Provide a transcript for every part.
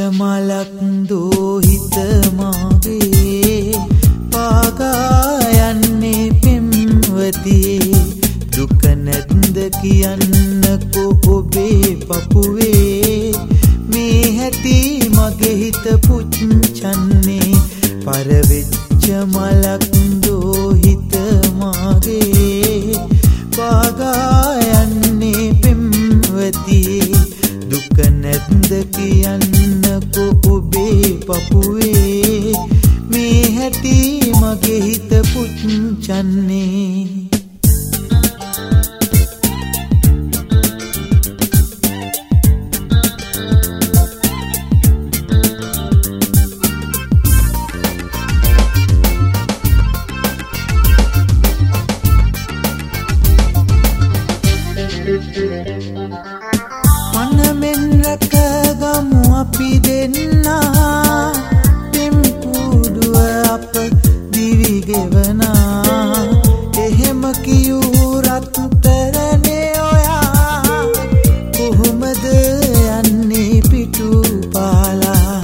මලක් දෝහිත මාගේ පාගා යන්නේ පෙම්වතියේ දුක නැත්ද කියන්නකෝ ඔබේ පපුවේ මේ හැටි මගේ හිත පුච්චන්නේ පරවෙච්ච මලක් දෝහිත මාගේ පාගා යන්නේ පෙම්වතියේ දුක නැත්ද කියන්නකෝ ඔබේ පපුවේ මේ හැටි මගේ හිත පුච්චන්නේ මනමෙන් රැකගමු අපි දෙන්නා පෙම්කුඩුව අප දිවි ගෙවනා එහෙම කියූ රත්තරනේ ඔයා කොහොමද යන්නේ පිටු පාලා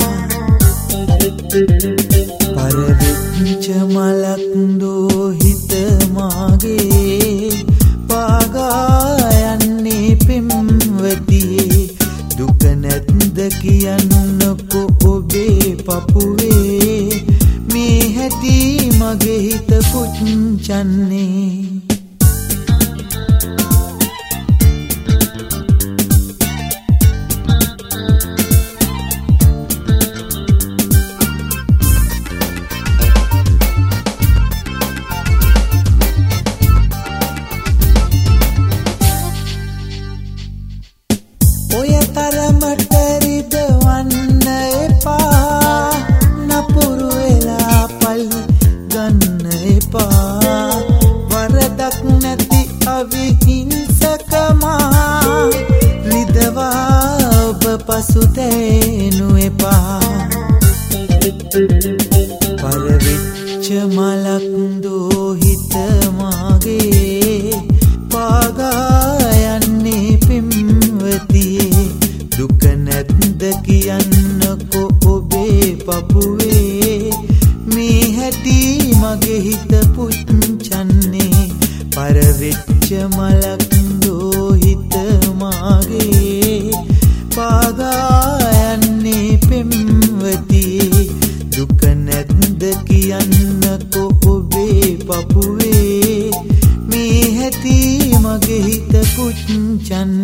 පරවෙච්ච මලක් දෝහිත මාගේ පාගා යන්නේ පෙම්වතියේ දුක නැත්ද කියන්නකෝ ඔබේ පපුවේ මේ හැටි මගේ හිත පුච්චන්නේ ඔය තරමට රිදවන්න එපා නපුරු වෙලා පල්ලි ගන්න එපා වරදක් නැති අවිහිංසකමා රිදවා ඔබ පසුතැනු එපා පරවෙච්ච මලක් දෝහිත මාගේ පාගා යන්නේ පෙම්වතියේ දුක නැත්ද කියන්නකෝ ඔබේ පපුවේ මේ හැටි මගේ හිත පුච්චන්නේ පරවෙච්ච මලක් දෝහිත මාගේ පාගා යන්නේ පෙම්වතියේ දුක නැත්ද කියන්නකෝ ඔබේ පපුවේ මේ හැටි මගේ හිත පුච්චන්නේ